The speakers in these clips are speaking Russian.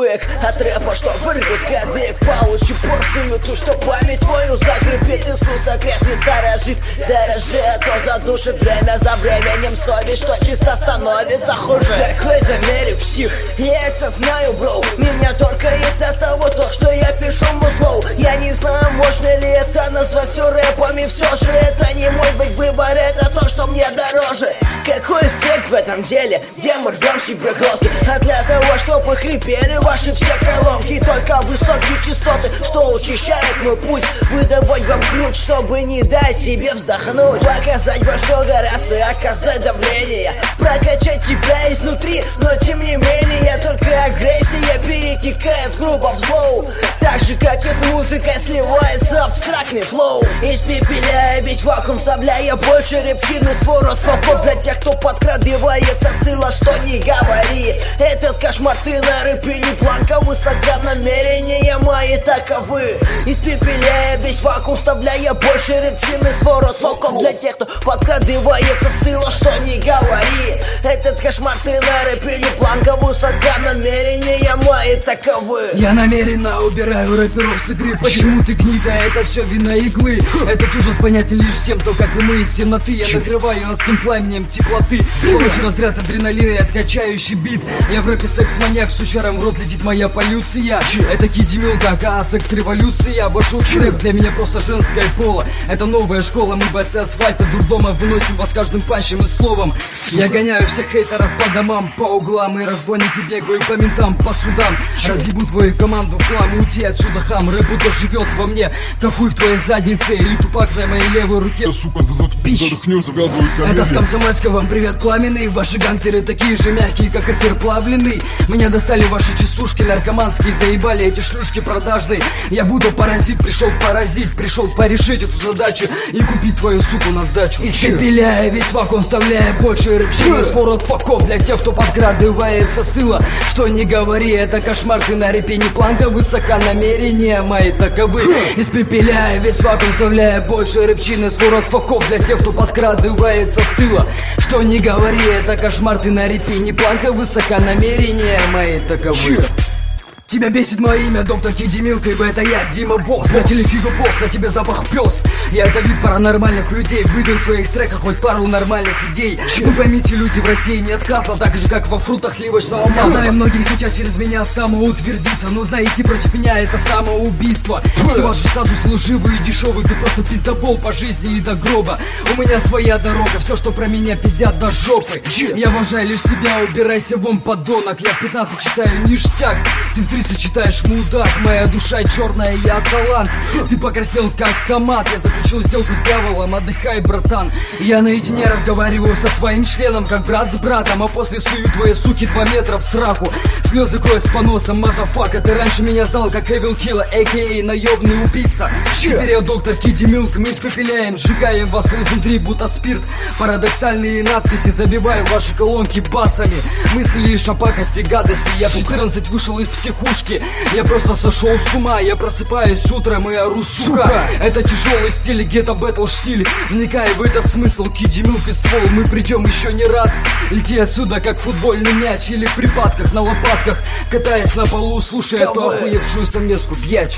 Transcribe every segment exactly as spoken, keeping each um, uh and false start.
шашлык от рэпа, что вырвет кадык. Получи порцию ту, что память твою закрепит. Иисуса крест не сторожит, дорожи, а то задушит. Время за временем совесть, что чисто становится хуже. В какой-то мере псих, я это знаю, бро. Меня торкает от того, то, что я пишу музлоу. Я не знаю, можно ли это назвать все рэпом, и все же это не мой быть выбор, это то, что мне дороже. Какой эффект в этом деле, где мы рвем себе глотки? А для того, чтобы хрипели ваши все колонки, только высокие частоты, что учащает мой путь. Выдавать вам круть, чтобы не дать себе вздохнуть. Показать во что гораздо, оказать давление, прокачать тебя изнутри, но тем не менее только агрессия перетекает грубо в злоу. Так же, как и с музыкой сливается абстрактный флоу. Испепеляя весь вакуум, вставляя больше репчины, свой рот фоков для тех, кто подкрадывается с тыла, что не говори. Этот кошмар ты на рэпе не планка, высока намерения мои таковы. Испепеляя весь вакуум, вставляя больше репчины, свой рот фоков для тех, кто подкрадывается с тыла, что не говори. Этот кошмар ты на рэпе не планка, высока намерения мои таковы. Я намеренно убираю рэперов с игры. Почему ты гнида? Это все вина иглы. Этот ужас понятен лишь тем, кто, как и мы, из темноты. Я накрываю адским пламенем теплоты. Получу разряд адреналина и откачающий бит. Я в рэпе секс-маньяк, с сучаром в рот летит моя полюция. Это Киди Милк, ага, секс-революция. Вошел в рэп, для меня просто женское поло. Это новая школа, мы бойцы асфальта, дурдома. Выносим вас каждым панчем и словом. Я гоняю всех хейтеров по домам, по углам. И разбойники бегают по ментам, по судам. Разъебу твою команду в хлам, уйти отсюда, хам. Рэп будто живет во мне, какой в твоей заднице. Или тупак на моей левой руке. Сука, ты задохнешь, завязывай колени. Это с Комсомольска, вам привет пламенный. Ваши гангстеры такие же мягкие, как и сыр плавленый. Меня достали ваши частушки наркоманские, заебали эти шлюшки продажные. Я буду паразит, пришел поразить, пришел порешить эту задачу и купить твою суку на сдачу. Испепеляя весь вакуум, вставляя больше рыбчины, сворот факов для тех, кто подкрадывается с тыла. Что не говори, это кошмар, ты на рэпе не планка, высока намерения мои таковы. Испепеляя весь вакуум, вставляя больше рыбчины, сворот факов для тех, кто подкрадывается с тыла. Что не говори, это кошмар, ты на рэпе не планка, высока намерения мои таковы. Тебя бесит мое имя, доктор Киди Милк, ибо это я, Дима Босс. На телефигу босс, на тебе запах пес. Я это вид паранормальных людей, выдал в своих треках хоть пару нормальных идей. Вы поймите, люди, в России нет касла, так же как во фруктах сливочного масла. Знаю, многие хотят через меня самоутвердиться, но знаете, против меня это самоубийство. Все ваши статусы лживые и дешевые, ты просто пиздобол по жизни и до гроба. У меня своя дорога, все, что про меня пиздят до жопы. Я уважаю лишь себя, убирайся вон, подонок. Я в пятнадцать читаю ништяк, ты в тридцать читаешь мудак. Моя душа черная, я талант. Ты покрасил как томат. Я заключил сделку с дьяволом, отдыхай, братан. Я наедине разговариваю со своим членом, как брат с братом. А после сую твои суки два метра в сраку. Слезы кровь с поносом, мазафака. Ты раньше меня знал как Evil Killa, а.к.а. наебный убийца. Теперь я доктор Киди Милк. Мы испепеляем, сжигаем вас изнутри, будто спирт. Парадоксальные надписи забиваю ваши колонки басами. Мысли лишь о пакости, гадости. Я в четырнадцать вышел из психушки. Я просто сошел с ума. Я просыпаюсь утром и ору, сука. Это тяжелый стиль, гетто бэтл штиль. Вникай в этот смысл, Киди Милк и ствол. Мы придем еще не раз. Лети отсюда, как футбольный мяч. Или в припадках, на лопатках, катаясь на полу, слушая эту охуевшую совместку бьяч.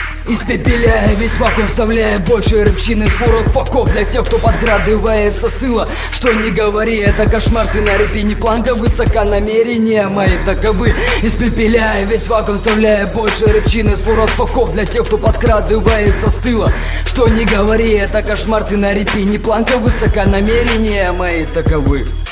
Испепеляя весь вакуум, вставляя больше рыбчины, сворот факов для тех, кто подкрадывается с тыла. Что не говори, это кошмар, ты на рэпе не планка, высока намерения мои таковы. Испепеляя весь вакуум, вставляя больше рыбчины, сворот факов для тех, кто подкрадывается с тыла. Что не говори, это кошмар, ты на рэпе не планка, высока намерения мои таковы.